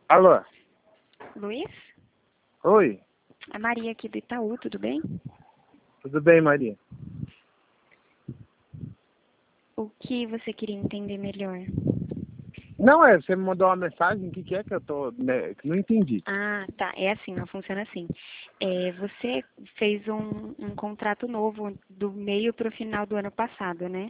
Alô? Luiz? Oi? A Maria aqui do Itaú, tudo bem? Tudo bem, Maria? O que você queria entender melhor? Não, você me mandou uma mensagem, o que é que eu tô... Né, que não entendi. Ah, tá. É assim, não funciona assim. Você fez um contrato novo do meio para o final do ano passado, né?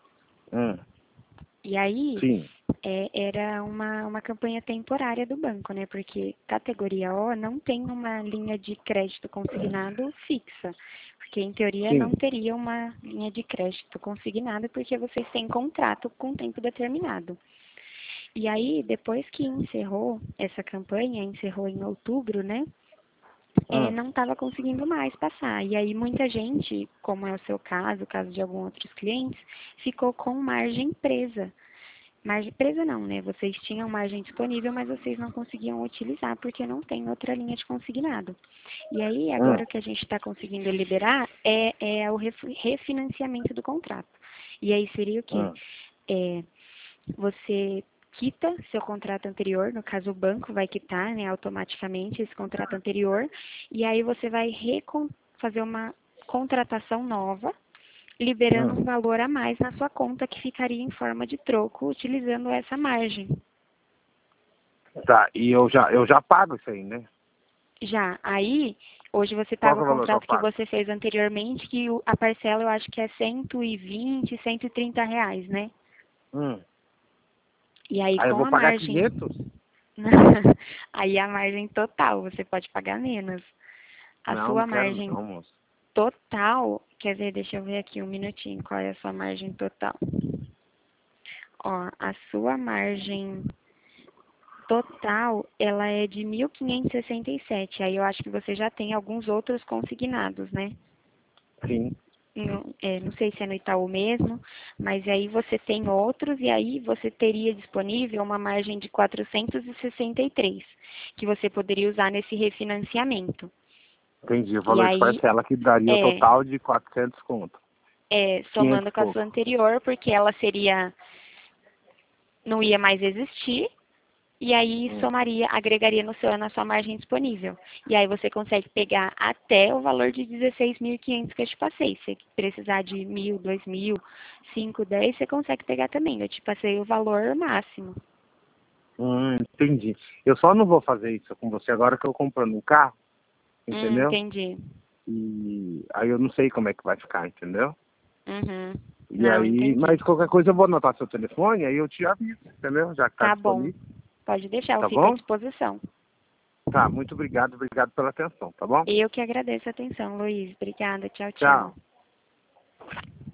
E aí, Sim, era uma campanha temporária do banco, né? Porque categoria O não tem uma linha de crédito consignado fixa. Porque, em teoria, não sim. teria uma linha de crédito consignado porque vocês têm contrato com tempo determinado. E aí, depois que encerrou essa campanha, encerrou em outubro, né? Não estava conseguindo mais passar. E aí, muita gente, como é o seu caso, o caso de alguns outros clientes, ficou com margem presa. Margem presa não, né? Vocês tinham margem disponível, mas vocês não conseguiam utilizar porque não tem outra linha de consignado. E aí, agora o que a gente está conseguindo liberar é o refinanciamento do contrato. E aí seria o quê? Você quita seu contrato anterior, no caso o banco vai quitar, né, automaticamente esse contrato anterior, e aí você vai fazer uma contratação nova, liberando um valor a mais na sua conta que ficaria em forma de troco, utilizando essa margem. Tá, e eu já pago isso aí, né? Já, aí, hoje você Qual paga que o é o valor que eu contrato que pago? você fez anteriormente, que a parcela eu acho que é 120, R$ 130, né? Hum. E aí Aí eu com vou a pagar margem 500? Aí a margem total, você pode pagar menos. A Não, não sua quero margem não, moço. total, quer dizer, deixa eu ver aqui um minutinho, qual é a sua margem total? Ó, a sua margem total, ela é de 1.567. Aí eu acho que você já tem alguns outros consignados, né? Sim. Não sei se é no Itaú mesmo, mas aí você tem outros e aí você teria disponível uma margem de 463, que você poderia usar nesse refinanciamento. Entendi, o E valor de aí, parcela que daria o é, total de 400 conto. 500 somando e com a sua pouco. anterior, porque ela não ia mais existir, e aí Hum. somaria, agregaria na sua margem disponível. E aí você consegue pegar até o valor de 16.500 que eu te passei. Se precisar de 1.000, 2.000, 5, 10, você consegue pegar também. Eu te passei o valor máximo. Entendi. Eu só não vou fazer isso com você agora que eu comprando um carro, entendeu? Entendi. E aí eu não sei como é que vai ficar, entendeu? Uhum. E Não, aí, entendi. mas qualquer coisa eu vou anotar seu telefone, aí eu te aviso, entendeu? Já que tá Tá bom. disponível, Pode deixar, eu tá fico à bom? disposição. Tá, muito obrigado pela atenção, tá bom? Eu que agradeço a atenção, Luiz. Obrigada. Tchau, tchau. Tchau.